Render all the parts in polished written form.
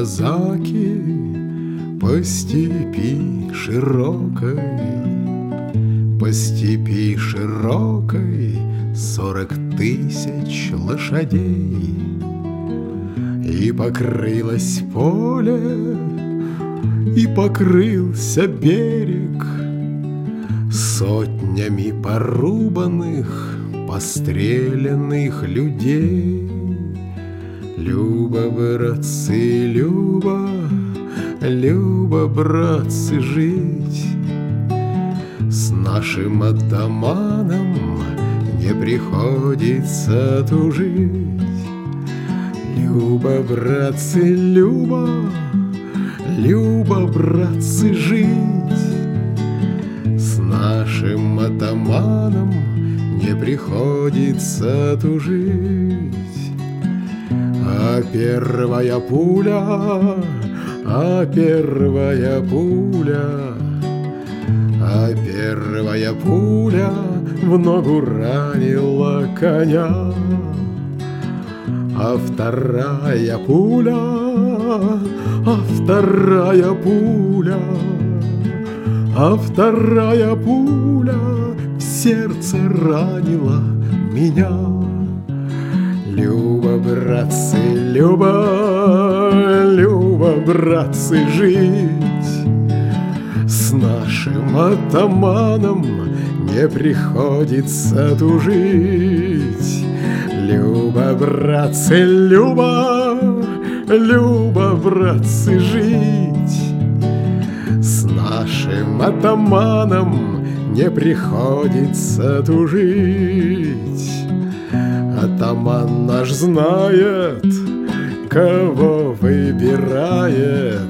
казаки по степи широкой, по степи широкой 40 тысяч лошадей. И покрылось поле, и покрылся берег сотнями порубанных, постреленных людей. Люба, братцы, Люба, Люба, братцы, жить с нашим атаманом не приходится тужить. Люба, братцы, Люба, Люба, братцы, жить с нашим атаманом не приходится тужить. А первая пуля, а первая пуля, а первая пуля в ногу ранила коня. А вторая пуля, а вторая пуля, а вторая пуля в сердце ранила меня. Люба, братцы, Люба, Люба, братцы, жить с нашим атаманом не приходится тужить. Люба, братцы, Люба, Люба, братцы, жить с нашим атаманом не приходится тужить. Атаман наш знает, кого выбирает.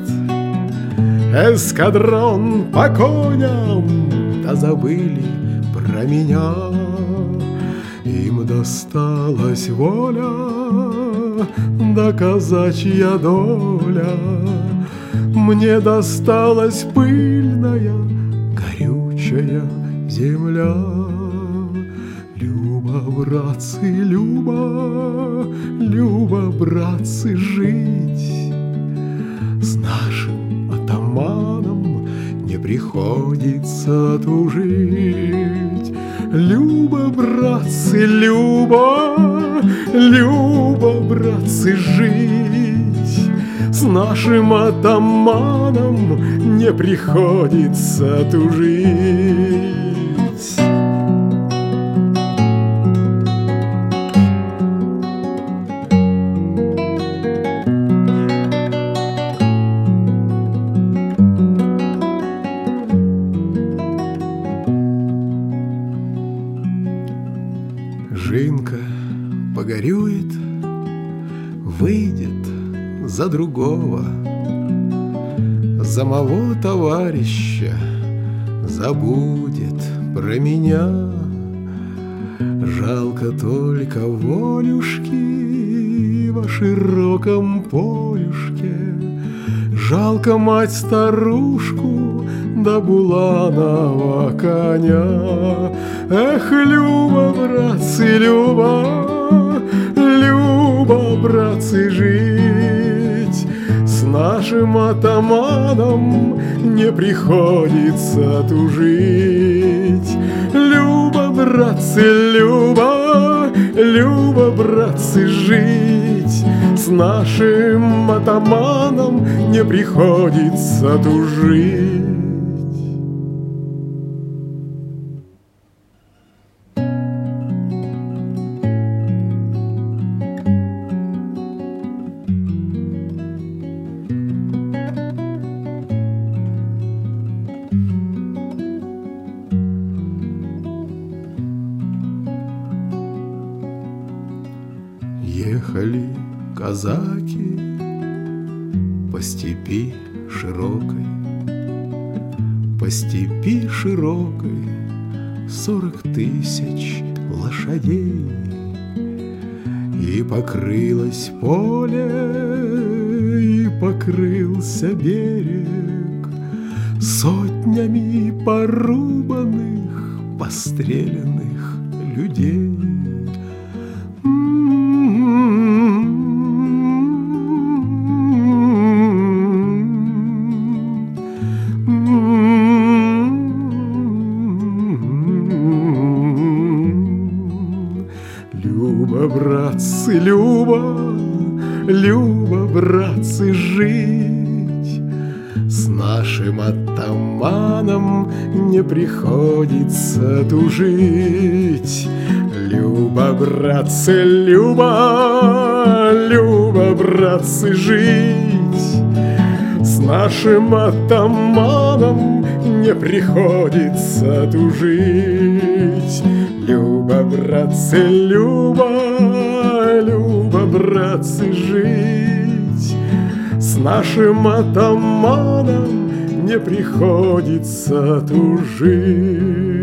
Эскадрон по коням, да забыли про меня. Им досталась воля, да казачья доля. Мне досталась пыльная, горючая земля. Люба, братцы, Люба, Люба, братцы, жить с нашим атаманом не приходится тужить. Люба, братцы, Люба, Люба, братцы, жить с нашим атаманом не приходится тужить. Жинка погорюет, выйдет за другого, за моего товарища забудет про меня. Жалко только волюшки во широком полюшке, жалко мать-старушку да буланого коня. Эх, Люба, братцы, Люба, Люба, братцы, жить с нашим атаманом не приходится тужить. Люба, братцы, Люба, Люба, братцы, жить с нашим атаманом не приходится тужить. Ехали казаки по степи широкой, по степи широкой 40 тысяч лошадей. И покрылось поле, и покрылся берег сотнями порубанных, постреленных людей. братцы, жить. С нашим атаманом не приходится тужить. Люба, братцы, Люба, Люба, братцы, жить. С нашим атаманом не приходится тужить. Люба, братцы, Люба, Люба, братцы, жить. С нашим атаманом не приходится тужить.